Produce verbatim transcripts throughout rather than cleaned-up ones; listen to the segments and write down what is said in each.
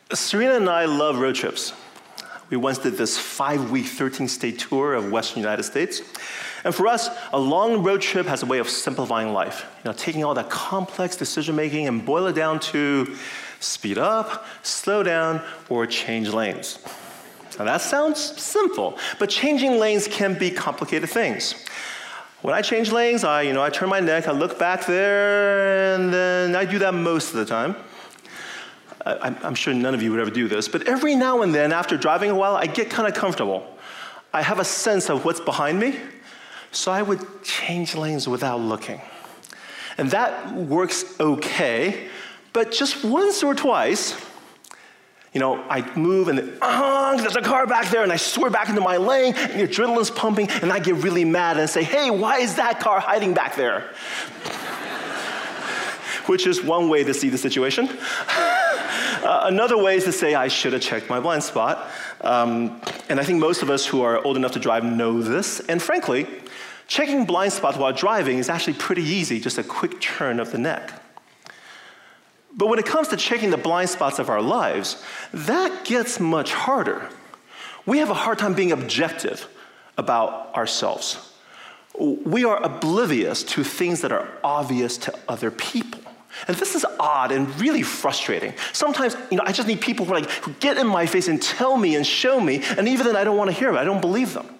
Serena and I love road trips. We once did this five-week, thirteen-state tour of Western United States. And for us, a long road trip has a way of simplifying life. You know, taking all that complex decision-making and boil it down to speed up, slow down, or change lanes. Now that sounds simple, but changing lanes can be complicated things. When I change lanes, I, you know, I turn my neck, I look back there, and then I do that most of the time. I, I'm sure none of you would ever do this, but every now and then, after driving a while, I get kind of comfortable. I have a sense of what's behind me, so I would change lanes without looking. And that works okay, but just once or twice, you know, I move and then, uh, there's a car back there, and I swerve back into my lane, and the adrenaline's pumping, and I get really mad and say, hey, why is that car hiding back there? Which is one way to see the situation. Uh, another way is to say, I should have checked my blind spot. Um, and I think most of us who are old enough to drive know this. And frankly, checking blind spots while driving is actually pretty easy, just a quick turn of the neck. But when it comes to checking the blind spots of our lives, that gets much harder. We have a hard time being objective about ourselves. We are oblivious to things that are obvious to other people. And this is odd and really frustrating. Sometimes, you know, I just need people who, like, who get in my face and tell me and show me, and even then I don't want to hear it. I don't believe them.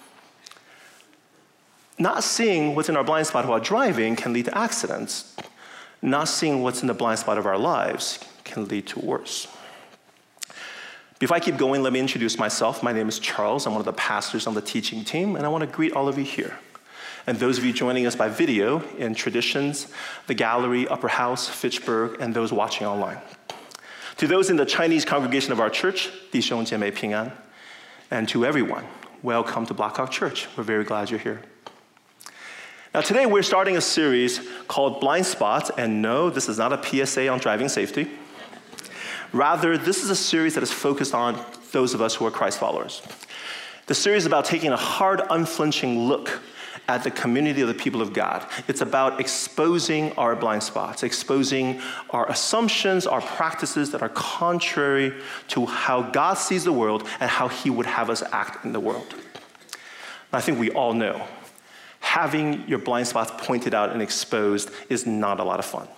Not seeing what's in our blind spot while driving can lead to accidents. Not seeing what's in the blind spot of our lives can lead to worse. Before I keep going, let me introduce myself. My name is Charles. I'm one of the pastors on the teaching team, and I want to greet all of you here. And those of you joining us by video in Traditions, the Gallery, Upper House, Fitchburg, and those watching online. To those in the Chinese congregation of our church, 弟兄姐妹平安. And to everyone, welcome to Blackhawk Church. We're very glad you're here. Now today we're starting a series called Blind Spots, and no, this is not a P S A on driving safety. Rather, this is a series that is focused on those of us who are Christ followers. The series is about taking a hard, unflinching look at the community of the people of God. It's about exposing our blind spots, exposing our assumptions, our practices that are contrary to how God sees the world and how he would have us act in the world. And I think we all know, having your blind spots pointed out and exposed is not a lot of fun.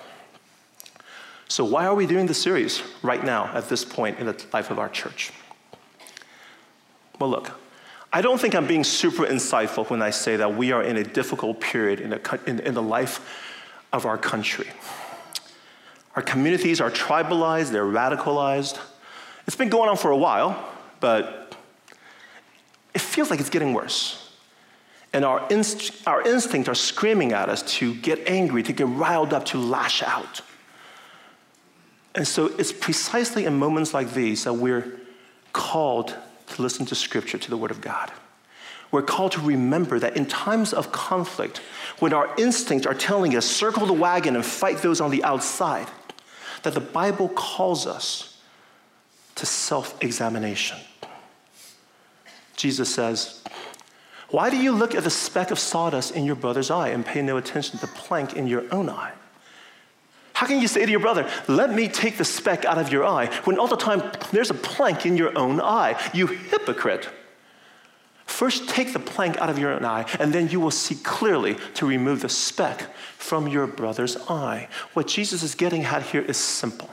So why are we doing this series right now at this point in the life of our church? Well, look, I don't think I'm being super insightful when I say that we are in a difficult period in the, in, in the life of our country. Our communities are tribalized, they're radicalized. It's been going on for a while, but it feels like it's getting worse. And our, inst- our instincts are screaming at us to get angry, to get riled up, to lash out. And so it's precisely in moments like these that we're called to listen to Scripture, to the Word of God. We're called to remember that in times of conflict, when our instincts are telling us, circle the wagon and fight those on the outside, that the Bible calls us to self-examination. Jesus says, why do you look at the speck of sawdust in your brother's eye and pay no attention to the plank in your own eye? How can you say to your brother, let me take the speck out of your eye, when all the time there's a plank in your own eye? You hypocrite. First take the plank out of your own eye, and then you will see clearly to remove the speck from your brother's eye. What Jesus is getting at here is simple.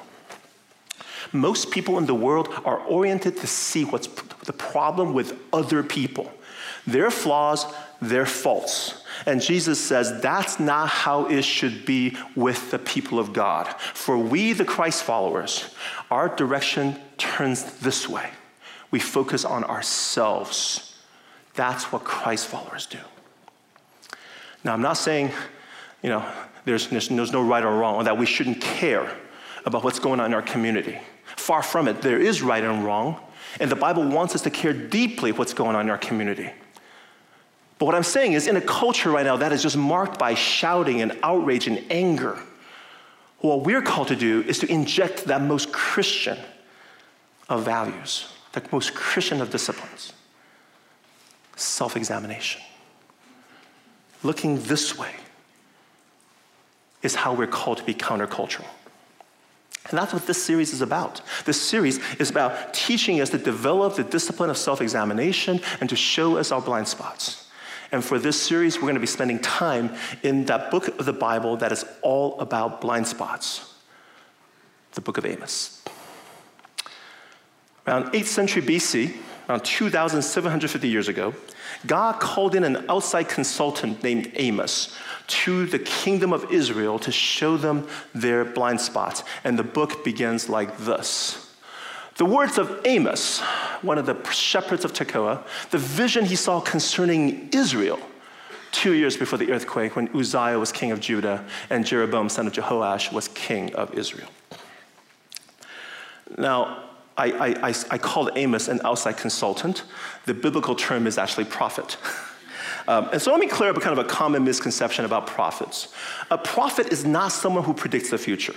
Most people in the world are oriented to see what's the problem with other people. Their flaws, their faults. And Jesus says that's not how it should be with the people of God. For we, the Christ followers, our direction turns this way. We focus on ourselves. That's what Christ followers do. Now, I'm not saying, you know, there's, there's, there's no right or wrong, or that we shouldn't care about what's going on in our community. Far from it, there is right and wrong, and the Bible wants us to care deeply what's going on in our community. But what I'm saying is, in a culture right now that is just marked by shouting and outrage and anger, what we're called to do is to inject that most Christian of values, the most Christian of disciplines, self-examination. Looking this way is how we're called to be countercultural. And that's what this series is about. This series is about teaching us to develop the discipline of self-examination and to show us our blind spots. And for this series, we're going to be spending time in that book of the Bible that is all about blind spots, the book of Amos. Around eighth century B C, around two thousand seven hundred fifty years ago, God called in an outside consultant named Amos to the kingdom of Israel to show them their blind spots. And the book begins like this. The words of Amos, one of the shepherds of Tekoa, the vision he saw concerning Israel two years before the earthquake when Uzziah was king of Judah and Jeroboam, son of Jehoash, was king of Israel. Now, I, I, I, I called Amos an outside consultant. The biblical term is actually prophet. Um, and so let me clear up a kind of a common misconception about prophets. A prophet is not someone who predicts the future.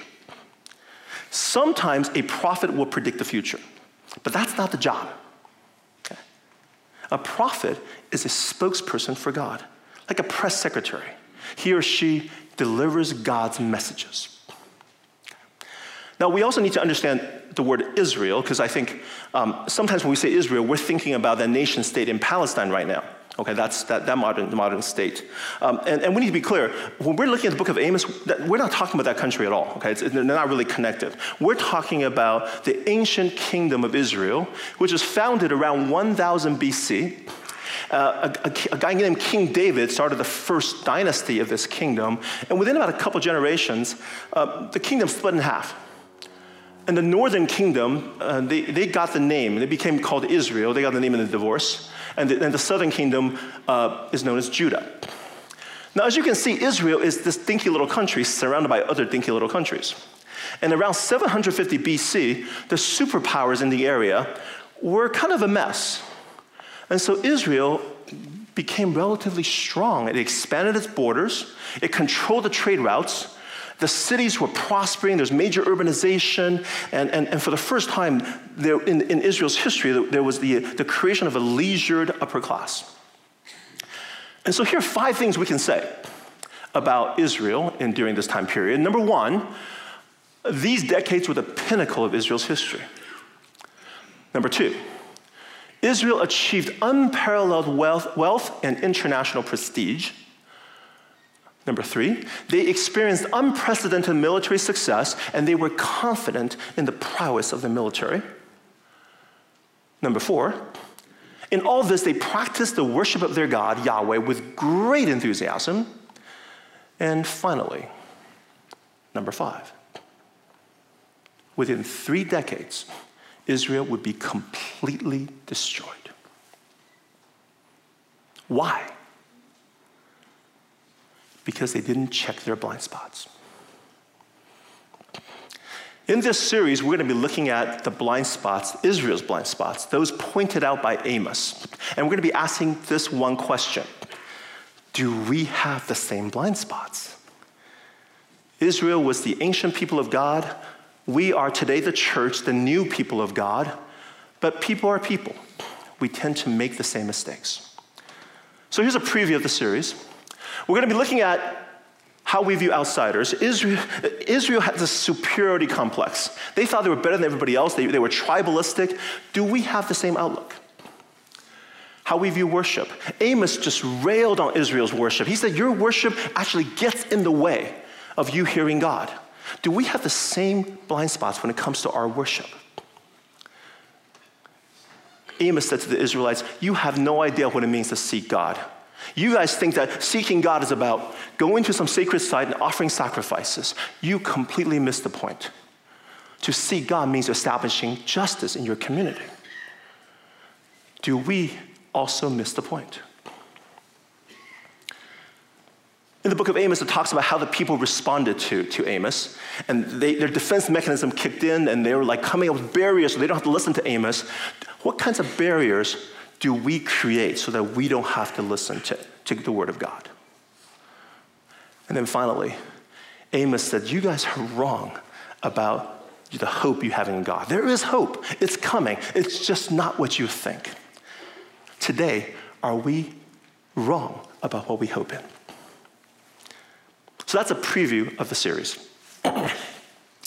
Sometimes a prophet will predict the future, but that's not the job. Okay? A prophet is a spokesperson for God, like a press secretary. He or she delivers God's messages. Now, we also need to understand the word Israel, because I think um, sometimes when we say Israel, we're thinking about that nation state in Palestine right now. Okay, that's that, that modern, modern state. Um, and, and we need to be clear, when we're looking at the book of Amos, that, we're not talking about that country at all, okay? It's, they're not really connected. We're talking about the ancient kingdom of Israel, which was founded around one thousand B C. Uh, a, a, a guy named King David started the first dynasty of this kingdom, and within about a couple generations, uh, the kingdom split in half. And the northern kingdom, uh, they, they got the name. They became called Israel. They got the name in the divorce. And the, and the southern kingdom uh, is known as Judah. Now, as you can see, Israel is this dinky little country surrounded by other dinky little countries. And around seven hundred fifty B C, the superpowers in the area were kind of a mess. And so Israel became relatively strong. It expanded its borders. It controlled the trade routes. The cities were prospering, there's major urbanization, and, and, and for the first time there, in, in Israel's history, there was the, the creation of a leisured upper class. And so here are five things we can say about Israel in, during this time period. Number one, these decades were the pinnacle of Israel's history. Number two, Israel achieved unparalleled wealth, wealth and international prestige. Number three, they experienced unprecedented military success, and they were confident in the prowess of the military. Number four, in all this, they practiced the worship of their God, Yahweh, with great enthusiasm. And finally, number five, within three decades, Israel would be completely destroyed. Why? Because they didn't check their blind spots. In this series, we're going to be looking at the blind spots, Israel's blind spots, those pointed out by Amos. And we're going to be asking this one question. Do we have the same blind spots? Israel was the ancient people of God. We are today the church, the new people of God. But people are people. We tend to make the same mistakes. So here's a preview of the series. We're going to be looking at how we view outsiders. Israel, Israel has a superiority complex. They thought they were better than everybody else. They, they were tribalistic. Do we have the same outlook? How we view worship. Amos just railed on Israel's worship. He said, your worship actually gets in the way of you hearing God. Do we have the same blind spots when it comes to our worship? Amos said to the Israelites, you have no idea what it means to seek God. You guys think that seeking God is about going to some sacred site and offering sacrifices. You completely missed the point. To seek God means establishing justice in your community. Do we also miss the point? In the book of Amos, it talks about how the people responded to, to Amos. And they, their defense mechanism kicked in, and they were like coming up with barriers so they don't have to listen to Amos. What kinds of barriers do we create so that we don't have to listen to, to the word of God? And then finally, Amos said, you guys are wrong about the hope you have in God. There is hope. It's coming. It's just not what you think. Today, are we wrong about what we hope in? So that's a preview of the series.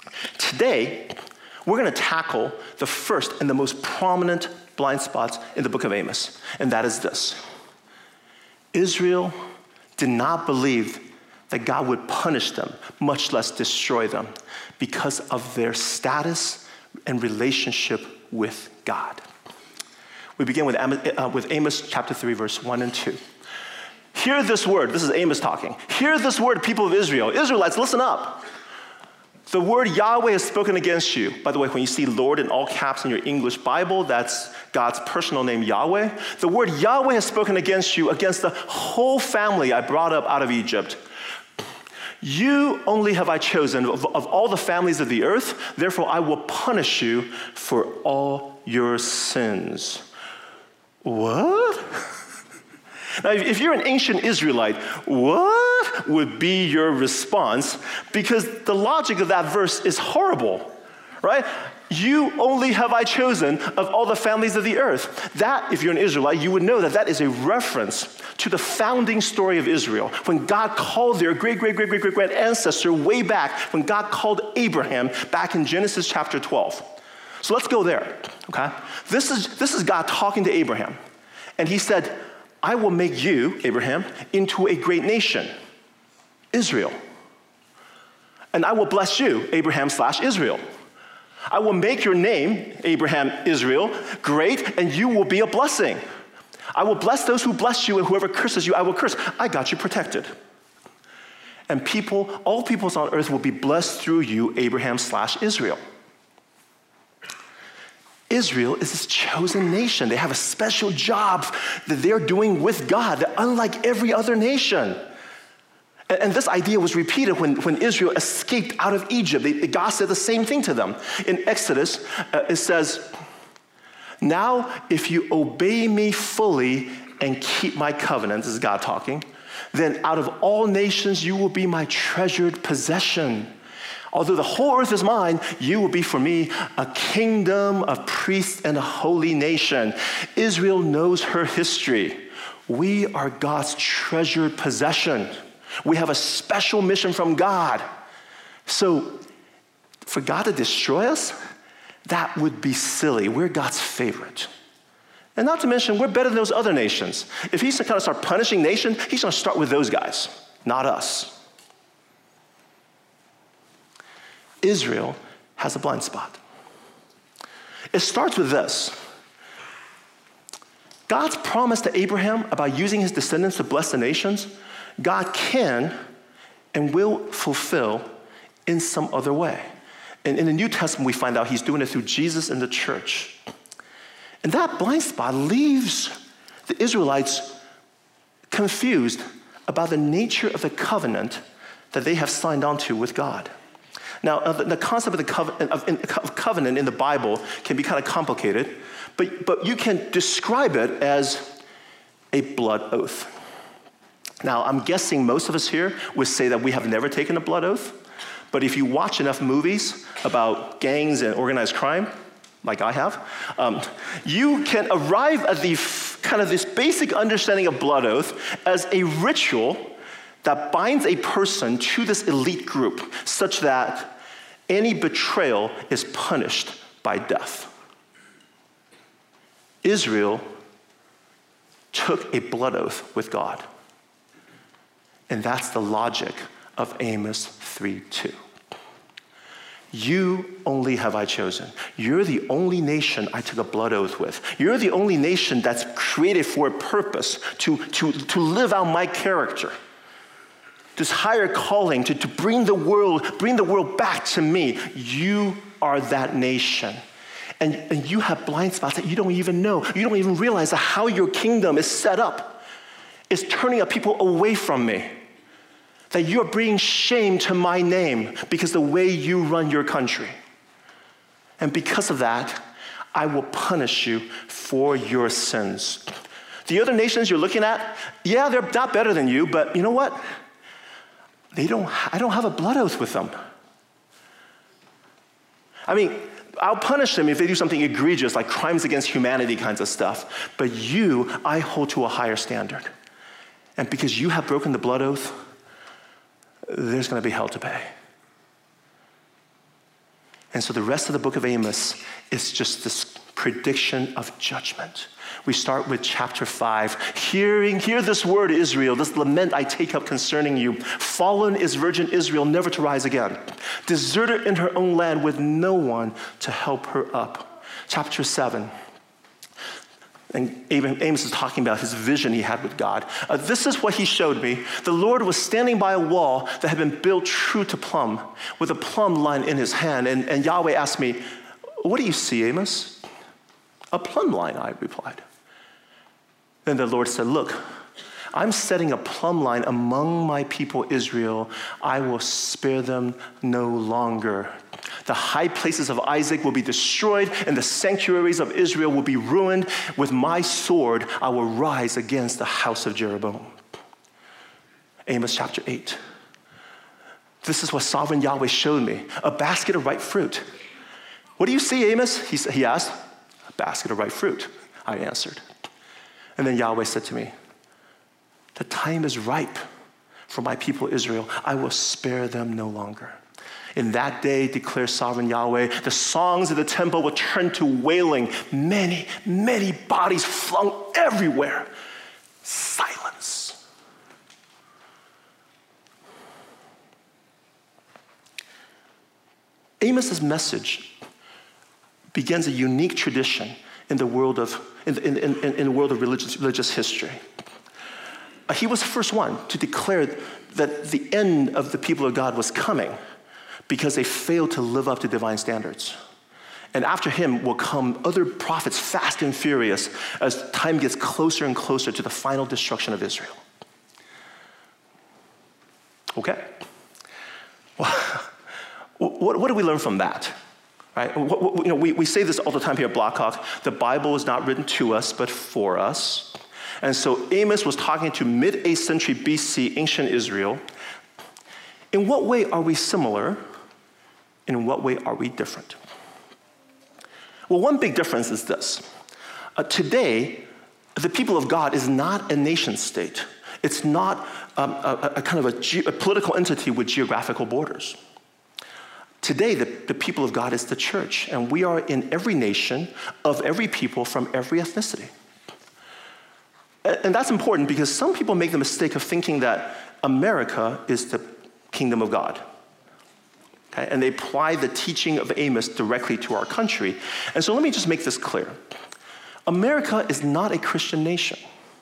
today, we're going to tackle the first and the most prominent blind spots in the book of Amos, and that is this. Israel did not believe that God would punish them, much less destroy them, because of their status and relationship with God. We begin with Amos, uh, with Amos chapter three, verse one and two. Hear this word. This is Amos talking. Hear this word, people of Israel. Israelites, listen up. The word Yahweh has spoken against you. By the way, when you see Lord in all caps in your English Bible, that's God's personal name, Yahweh. The word Yahweh has spoken against you, against the whole family I brought up out of Egypt. You only have I chosen of, of all the families of the earth, therefore I will punish you for all your sins. What? Now, if you're an ancient Israelite, what would be your response? Because the logic of that verse is horrible, right? You only have I chosen of all the families of the earth. That, if you're an Israelite, you would know that that is a reference to the founding story of Israel, when God called their great, great, great, great, great, great ancestor way back, when God called Abraham back in Genesis chapter twelve. So let's go there, okay? This is, this is God talking to Abraham. And he said, I will make you, Abraham, into a great nation, Israel. And I will bless you, Abraham slash Israel. I will make your name, Abraham, Israel, great, and you will be a blessing. I will bless those who bless you, and whoever curses you, I will curse. I got you protected. And people, all peoples on earth will be blessed through you, Abraham slash Israel. Israel is this chosen nation. They have a special job that they're doing with God, that unlike every other nation. And, and this idea was repeated when, when Israel escaped out of Egypt. They, God said the same thing to them. In Exodus, uh, it says, now if you obey me fully and keep my covenant, this is God talking, then out of all nations you will be my treasured possession. Although the whole earth is mine, you will be for me a kingdom of priests and a holy nation. Israel knows her history. We are God's treasured possession. We have a special mission from God. So for God to destroy us, that would be silly. We're God's favorite. And not to mention, we're better than those other nations. If he's going to kind of start punishing nations, he's going to start with those guys, not us. Israel has a blind spot. It starts with this. God's promise to Abraham about using his descendants to bless the nations, God can and will fulfill in some other way. And in the New Testament, we find out he's doing it through Jesus and the church. And that blind spot leaves the Israelites confused about the nature of the covenant that they have signed on to with God. Now, uh, the, the concept of the covenant, of, in, of covenant in the Bible can be kind of complicated, but, but you can describe it as a blood oath. Now, I'm guessing most of us here would say that we have never taken a blood oath, but if you watch enough movies about gangs and organized crime, like I have, um, you can arrive at the f- kind of this basic understanding of blood oath as a ritual that binds a person to this elite group such that any betrayal is punished by death. Israel took a blood oath with God. And that's the logic of Amos three two. You only have I chosen. You're the only nation I took a blood oath with. You're the only nation that's created for a purpose, to, to, to live out my character. This higher calling to, to bring the world, bring the world back to me. You are that nation. And, and you have blind spots that you don't even know. You don't even realize that how your kingdom is set up is turning people away from me. That you're bringing shame to my name because the way you run your country. And because of that, I will punish you for your sins. The other nations you're looking at, yeah, they're not better than you, but you know what? They don't, I don't have a blood oath with them. I mean, I'll punish them if they do something egregious, like crimes against humanity kinds of stuff. But you, I hold to a higher standard. And because you have broken the blood oath, there's going to be hell to pay. And so the rest of the book of Amos is just this prediction of judgment. We start with chapter five. Hearing, hear this word, Israel, this lament I take up concerning you. Fallen is virgin Israel, never to rise again. Deserted in her own land with no one to help her up. Chapter seven. And Amos is talking about his vision he had with God. Uh, this is what he showed me. The Lord was standing by a wall that had been built true to plumb, with a plumb line in his hand. And, and Yahweh asked me, what do you see, Amos? A plumb line, I replied. Then the Lord said, look, I'm setting a plumb line among my people Israel. I will spare them no longer. The high places of Isaac will be destroyed, and the sanctuaries of Israel will be ruined. With my sword, I will rise against the house of Jeroboam. Amos chapter eight. This is what sovereign Yahweh showed me, a basket of ripe fruit. What do you see, Amos? He, he asked. A basket of ripe fruit, I answered. And then Yahweh said to me, the time is ripe for my people Israel. I will spare them no longer. In that day, declares sovereign Yahweh, the songs of the temple will turn to wailing. Many, many bodies flung everywhere. Silence. Amos's message begins a unique tradition in the world of in, in, in, in the world of religious, religious history. Uh, he was the first one to declare that the end of the people of God was coming because they failed to live up to divine standards. And after him will come other prophets fast and furious as time gets closer and closer to the final destruction of Israel. Okay. Well, what, what do we learn from that? Right? What, what, you know, we, we say this all the time here at Blackhawk. The Bible is not written to us, but for us. And so Amos was talking to mid-eighth century B C ancient Israel. In what way are we similar? In what way are we different? Well, one big difference is this. Uh, today, the people of God is not a nation state. It's not um, a, a kind of a, ge- a political entity with geographical borders. Today, the, the people of God is the church, and we are in every nation, of every people, from every ethnicity. And, and that's important because some people make the mistake of thinking that America is the kingdom of God. Okay? And they apply the teaching of Amos directly to our country. And so let me just make this clear. America is not a Christian nation.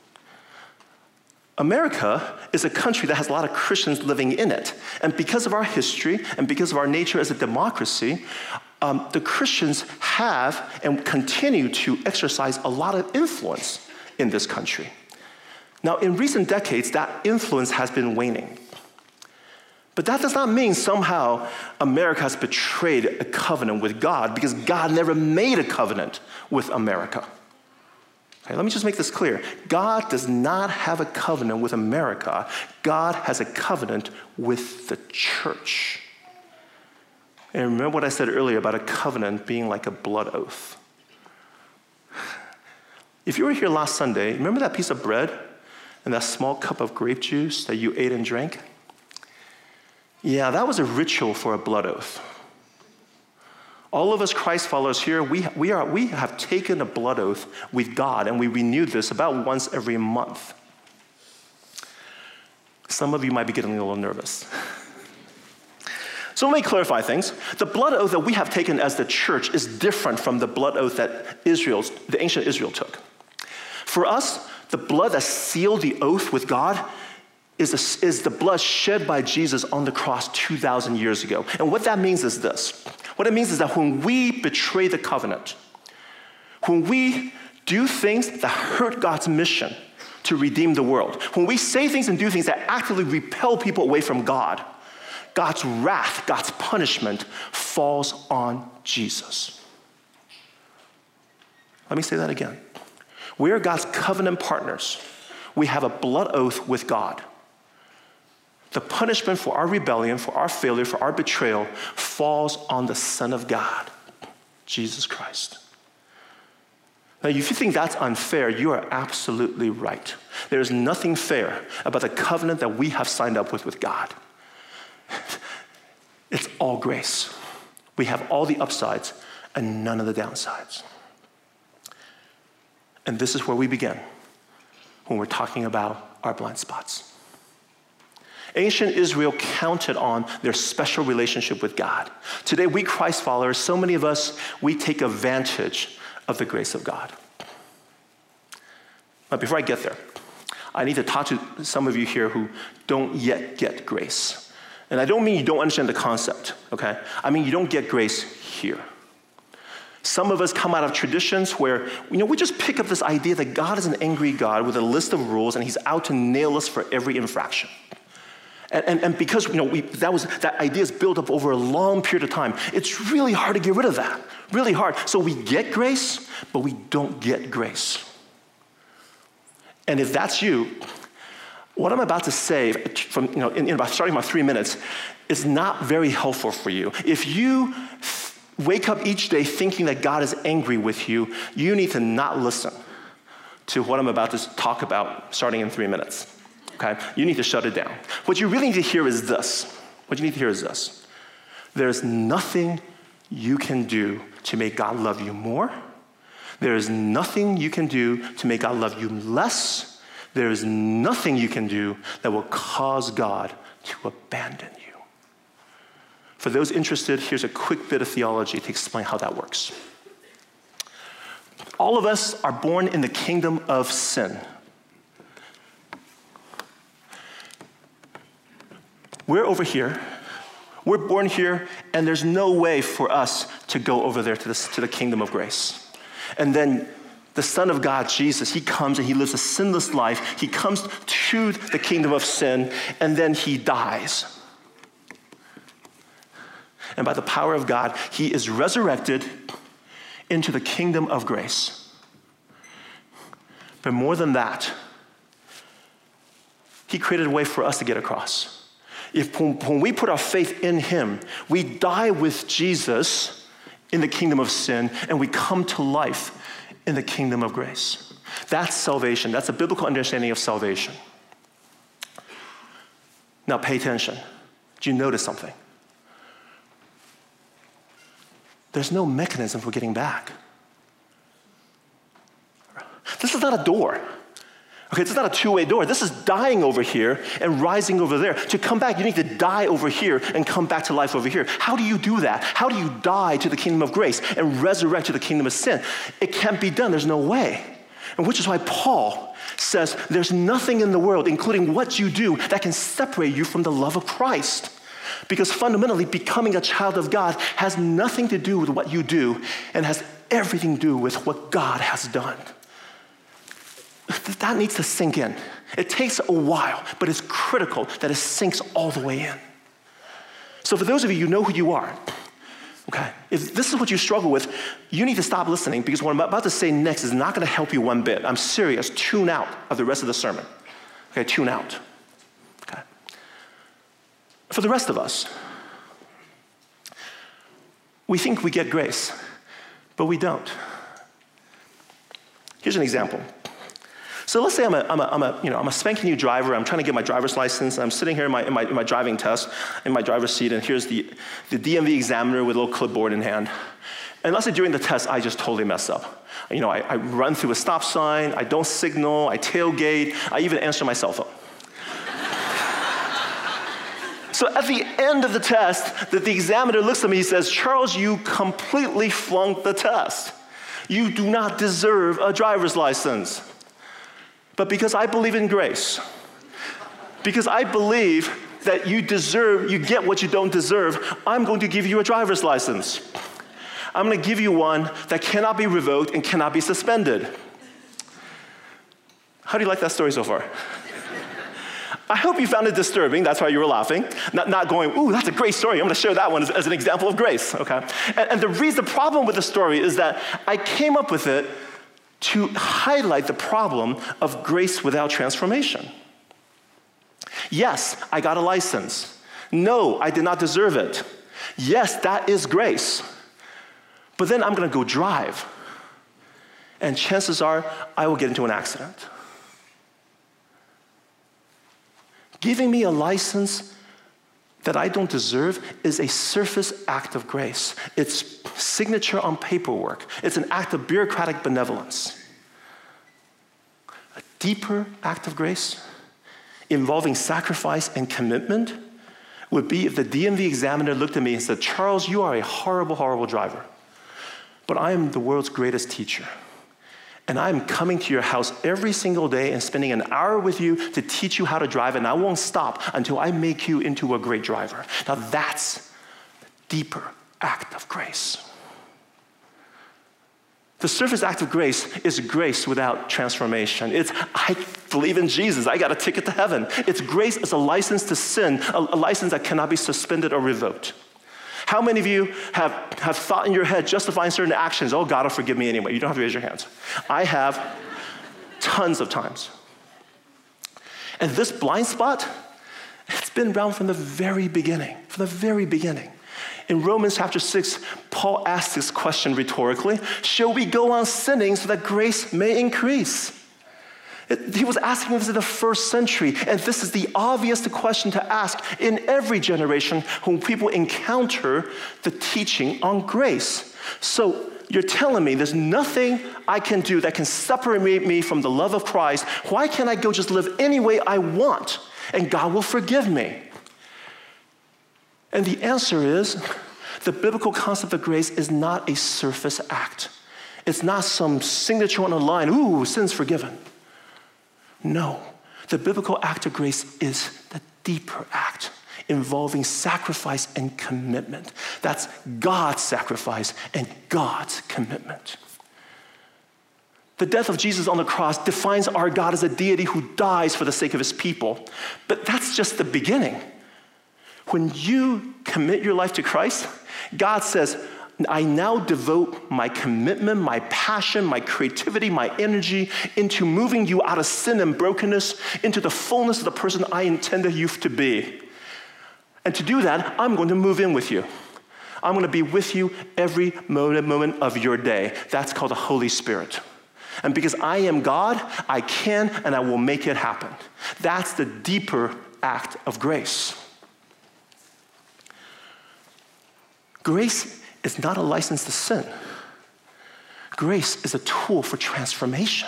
America is a country that has a lot of Christians living in it. And because of our history and because of our nature as a democracy, um, the Christians have and continue to exercise a lot of influence in this country. Now, in recent decades, that influence has been waning. But that does not mean somehow America has betrayed a covenant with God, because God never made a covenant with America. Okay, let me just make this clear. God does not have a covenant with America. God has a covenant with the church. And remember what I said earlier about a covenant being like a blood oath. If you were here last Sunday, remember that piece of bread and that small cup of grape juice that you ate and drank? Yeah, that was a ritual for a blood oath. All of us Christ followers here, we, we, are, we have taken a blood oath with God, and we renew this about once every month. Some of you might be getting a little nervous. So let me clarify things. The blood oath that we have taken as the church is different from the blood oath that Israel's, the ancient Israel took. For us, the blood that sealed the oath with God is, a, is the blood shed by Jesus on the cross two thousand years ago. And what that means is this. What it means is that when we betray the covenant, when we do things that hurt God's mission to redeem the world, when we say things and do things that actively repel people away from God, God's wrath, God's punishment falls on Jesus. Let me say that again. We are God's covenant partners. We have a blood oath with God. The punishment for our rebellion, for our failure, for our betrayal falls on the Son of God, Jesus Christ. Now, if you think that's unfair, you are absolutely right. There is nothing fair about the covenant that we have signed up with with God. It's all grace. We have all the upsides and none of the downsides. And this is where we begin when we're talking about our blind spots. Ancient Israel counted on their special relationship with God. Today, we Christ followers, so many of us, we take advantage of the grace of God. But before I get there, I need to talk to some of you here who don't yet get grace. And I don't mean you don't understand the concept, okay? I mean you don't get grace here. Some of us come out of traditions where, you know, we just pick up this idea that God is an angry God with a list of rules and he's out to nail us for every infraction. And, and, and because, you know, we, that, was, that idea is built up over a long period of time, it's really hard to get rid of that, really hard. So we get grace, but we don't get grace. And if that's you, what I'm about to say, from, you know, in, in about starting my three minutes, is not very helpful for you. If you wake up each day thinking that God is angry with you, you need to not listen to what I'm about to talk about starting in three minutes, okay? You need to shut it down. What you really need to hear is this. What you need to hear is this. There's nothing you can do to make God love you more. There is nothing you can do to make God love you less. There is nothing you can do that will cause God to abandon you. For those interested, here's a quick bit of theology to explain how that works. All of us are born in the kingdom of sin. We're over here. We're born here, and there's no way for us to go over there to, this, to the kingdom of grace. And then the Son of God, Jesus, he comes and he lives a sinless life. He comes to the kingdom of sin, and then he dies. And by the power of God, he is resurrected into the kingdom of grace. But more than that, he created a way for us to get across. If when we put our faith in him, we die with Jesus in the kingdom of sin, and we come to life in the kingdom of grace. That's salvation. That's a biblical understanding of salvation. Now pay attention. Do you notice something? There's no mechanism for getting back. This is not a door. Okay, this is not a two-way door. This is dying over here and rising over there. To come back, you need to die over here and come back to life over here. How do you do that? How do you die to the kingdom of grace and resurrect to the kingdom of sin? It can't be done. There's no way. And which is why Paul says there's nothing in the world, including what you do, that can separate you from the love of Christ. Because fundamentally, becoming a child of God has nothing to do with what you do and has everything to do with what God has done. That needs to sink in. It takes a while, but it's critical that it sinks all the way in. So for those of you, you know who you are. Okay, if this is what you struggle with, you need to stop listening, because what I'm about to say next is not going to help you one bit. I'm serious. Tune out of the rest of the sermon. Okay, tune out. Okay. For the rest of us, we think we get grace, but we don't. Here's an example. So let's say I'm a, I'm a, I'm a, you know, I'm a spanking new driver. I'm trying to get my driver's license. I'm sitting here in my, in my, in my driving test, in my driver's seat, and here's the, the D M V examiner with a little clipboard in hand. And let's say during the test, I just totally mess up. You know, I, I run through a stop sign. I don't signal. I tailgate. I even answer my cell phone. So at the end of the test, that the examiner looks at me, he says, "Charles, you completely flunked the test. You do not deserve a driver's license." But because I believe in grace, because I believe that you deserve, you get what you don't deserve, I'm going to give you a driver's license. I'm going to give you one that cannot be revoked and cannot be suspended. How do you like that story so far? I hope you found it disturbing. That's why you were laughing. Not, not going, ooh, that's a great story. I'm going to share that one as, as an example of grace, okay? And, and the reason, the problem with the story is that I came up with it to highlight the problem of grace without transformation. Yes, I got a license. No, I did not deserve it. Yes, that is grace. But then I'm going to go drive. And chances are I will get into an accident. Giving me a license that I don't deserve is a surface act of grace. It's signature on paperwork. It's an act of bureaucratic benevolence. A deeper act of grace involving sacrifice and commitment would be if the D M V examiner looked at me and said, Charles, you are a horrible, horrible driver, but I am the world's greatest teacher. And I'm coming to your house every single day and spending an hour with you to teach you how to drive, and I won't stop until I make you into a great driver. Now that's the deeper act of grace. The surface act of grace is grace without transformation. It's, I believe in Jesus, I got a ticket to heaven. It's grace as a license to sin, a, a license that cannot be suspended or revoked. How many of you have, have thought in your head justifying certain actions? Oh, God will forgive me anyway. You don't have to raise your hands. I have tons of times. And this blind spot, it's been around from the very beginning, from the very beginning. In Romans chapter six, Paul asks this question rhetorically, shall we go on sinning so that grace may increase? It, he was asking this in the first century, and this is the obvious question to ask in every generation when people encounter the teaching on grace. So you're telling me there's nothing I can do that can separate me from the love of Christ. Why can't I go just live any way I want, and God will forgive me? And the answer is, the biblical concept of grace is not a surface act. It's not some signature on a line, ooh, sin's forgiven. No, the biblical act of grace is the deeper act involving sacrifice and commitment. That's God's sacrifice and God's commitment. The death of Jesus on the cross defines our God as a deity who dies for the sake of his people. But that's just the beginning. When you commit your life to Christ, God says, I now devote my commitment, my passion, my creativity, my energy into moving you out of sin and brokenness into the fullness of the person I intended you to be. And to do that, I'm going to move in with you. I'm going to be with you every moment, moment of your day. That's called the Holy Spirit. And because I am God, I can and I will make it happen. That's the deeper act of grace. Grace is not a license to sin. Grace is a tool for transformation.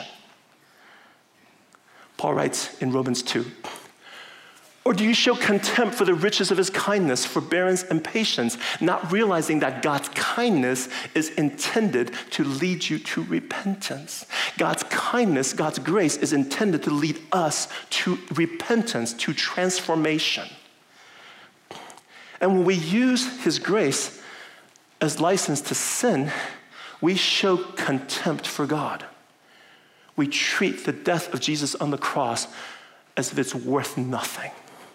Paul writes in Romans two, or do you show contempt for the riches of his kindness, forbearance, and patience, not realizing that God's kindness is intended to lead you to repentance? God's kindness, God's grace is intended to lead us to repentance, to transformation. And when we use his grace as license to sin, we show contempt for God. We treat the death of Jesus on the cross as if it's worth nothing.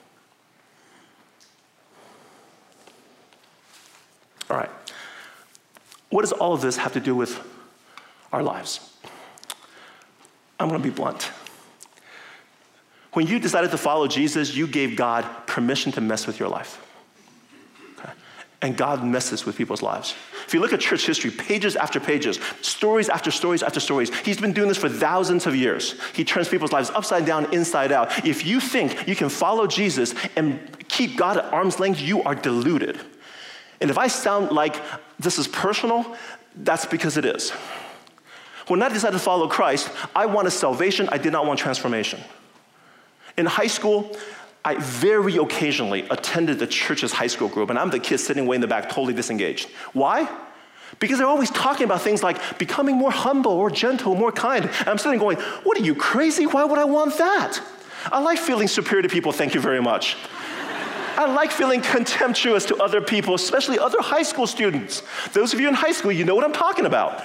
All right. What does all of this have to do with our lives? I'm going to be blunt. When you decided to follow Jesus, you gave God permission to mess with your life. And God messes with people's lives. If you look at church history, pages after pages, stories after stories after stories, he's been doing this for thousands of years. He turns people's lives upside down, inside out. If you think you can follow Jesus and keep God at arm's length, you are deluded. And if I sound like this is personal, that's because it is. When I decided to follow Christ, I wanted salvation, I did not want transformation. In high school, I very occasionally attended the church's high school group, and I'm the kid sitting way in the back, totally disengaged. Why? Because they're always talking about things like becoming more humble or gentle, more kind. And I'm sitting going, what are you, crazy? Why would I want that? I like feeling superior to people, thank you very much. I like feeling contemptuous to other people, especially other high school students. Those of you in high school, you know what I'm talking about.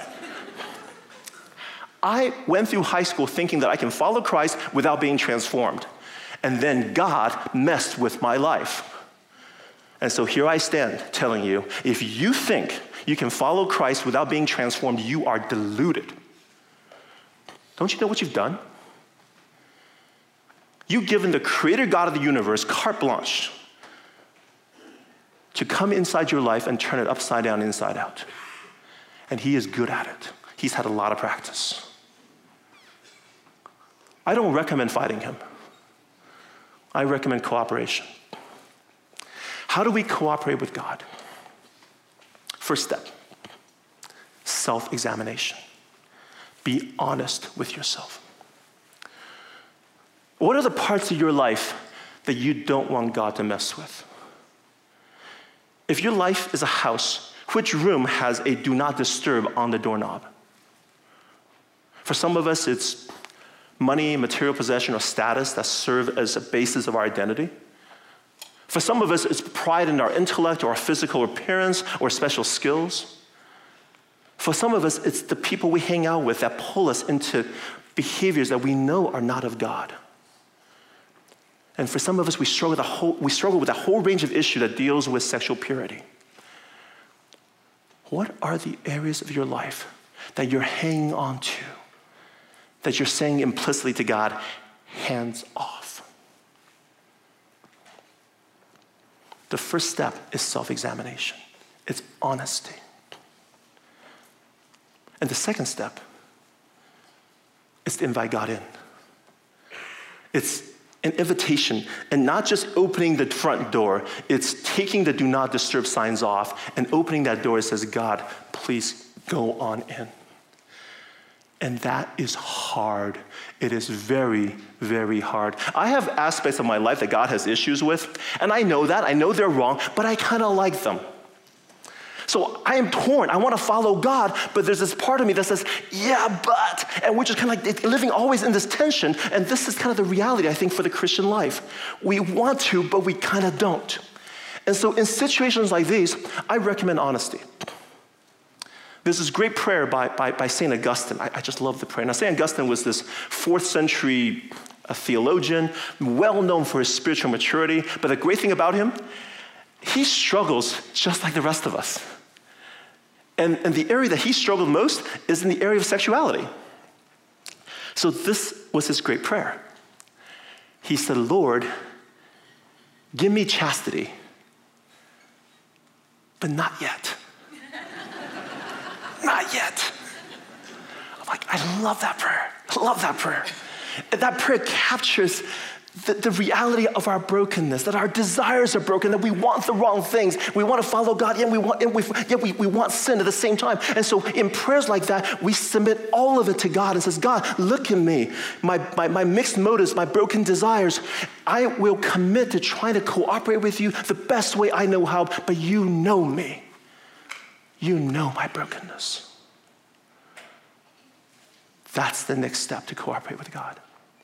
I went through high school thinking that I can follow Christ without being transformed. And then God messed with my life. And so here I stand telling you, if you think you can follow Christ without being transformed, you are deluded. Don't you know what you've done? You've given the creator God of the universe carte blanche to come inside your life and turn it upside down, inside out. And he is good at it. He's had a lot of practice. I don't recommend fighting him. I recommend cooperation. How do we cooperate with God? First step, self-examination. Be honest with yourself. What are the parts of your life that you don't want God to mess with? If your life is a house, which room has a do not disturb on the doorknob? For some of us, it's money, material possession, or status that serve as a basis of our identity. For some of us, it's pride in our intellect or our physical appearance or special skills. For some of us, it's the people we hang out with that pull us into behaviors that we know are not of God. And for some of us, we struggle with a whole, we struggle with a whole range of issues that deals with sexual purity. What are the areas of your life that you're hanging on to, that you're saying implicitly to God, hands off? The first step is self-examination. It's honesty. And the second step is to invite God in. It's an invitation, and not just opening the front door. It's taking the do not disturb signs off and opening that door that says, God, please go on in. And that is hard. It is very, very hard. I have aspects of my life that God has issues with, and I know that. I know they're wrong, but I kind of like them. So I am torn. I want to follow God, but there's this part of me that says, yeah, but, and we're just kind of like living always in this tension, and this is kind of the reality, I think, for the Christian life. We want to, but we kind of don't. And so in situations like these, I recommend honesty. There's this great prayer by, by, by Saint Augustine. I, I just love the prayer. Now, Saint Augustine was this fourth century uh, theologian, well known for his spiritual maturity, but the great thing about him, he struggles just like the rest of us. And, and the area that he struggled most is in the area of sexuality. So this was his great prayer. He said, Lord, give me chastity, but not yet. Not yet. I'm like, I love that prayer. I love that prayer. And that prayer captures the, the reality of our brokenness, that our desires are broken, that we want the wrong things. We want to follow God, yet we want, and we, yet we, we want sin at the same time. And so in prayers like that, we submit all of it to God and says, God, look at me, my, my, my mixed motives, my broken desires. I will commit to trying to cooperate with you the best way I know how, but you know me. You know my brokenness. That's the next step to cooperate with God.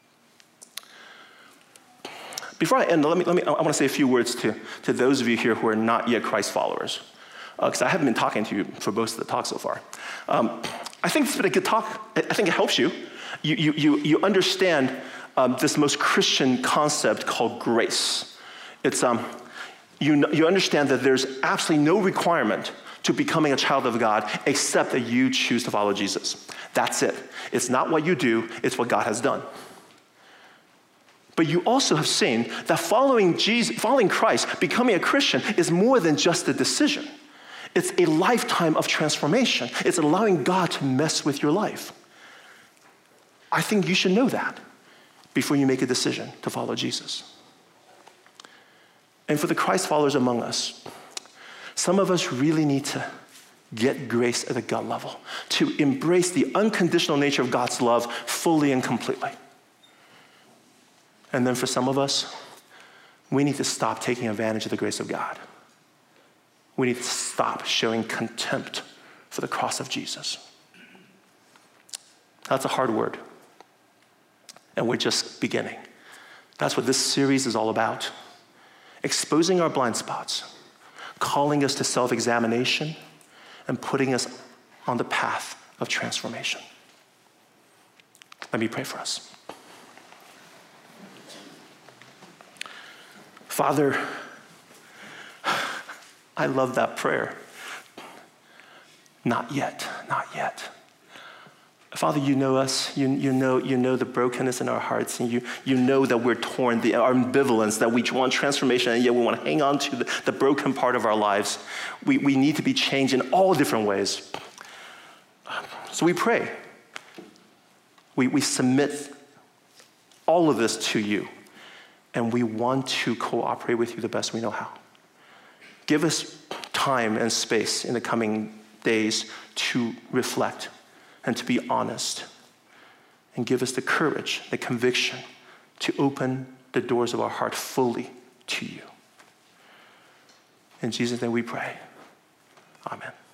Before I end, let me, let me, I want to say a few words to, to those of you here who are not yet Christ followers, because uh, I haven't been talking to you for most of the talk so far. Um, I think it's been a good talk. I think it helps you. You, you, you, you understand um, this most Christian concept called grace. It's, um, you, you understand that there's absolutely no requirement to becoming a child of God except that you choose to follow Jesus. That's it. It's not what you do, it's what God has done. But you also have seen that following Jesus, following Christ, becoming a Christian is more than just a decision. It's a lifetime of transformation. It's allowing God to mess with your life. I think you should know that before you make a decision to follow Jesus. And for the Christ followers among us, some of us really need to get grace at a gut level, to embrace the unconditional nature of God's love fully and completely. And then for some of us, we need to stop taking advantage of the grace of God. We need to stop showing contempt for the cross of Jesus. That's a hard word. And we're just beginning. That's what this series is all about. Exposing our blind spots, calling us to self-examination, and putting us on the path of transformation. Let me pray for us. Father, I love that prayer. Not yet, not yet. Father, you know us. You, you know you know the brokenness in our hearts, and you, you know that we're torn, the, our ambivalence, that we want transformation, and yet we want to hang on to the, the broken part of our lives. We, we need to be changed in all different ways. So we pray. We, we submit all of this to you, and we want to cooperate with you the best we know how. Give us time and space in the coming days to reflect and to be honest. And give us the courage, the conviction to open the doors of our heart fully to you. In Jesus' name we pray. Amen.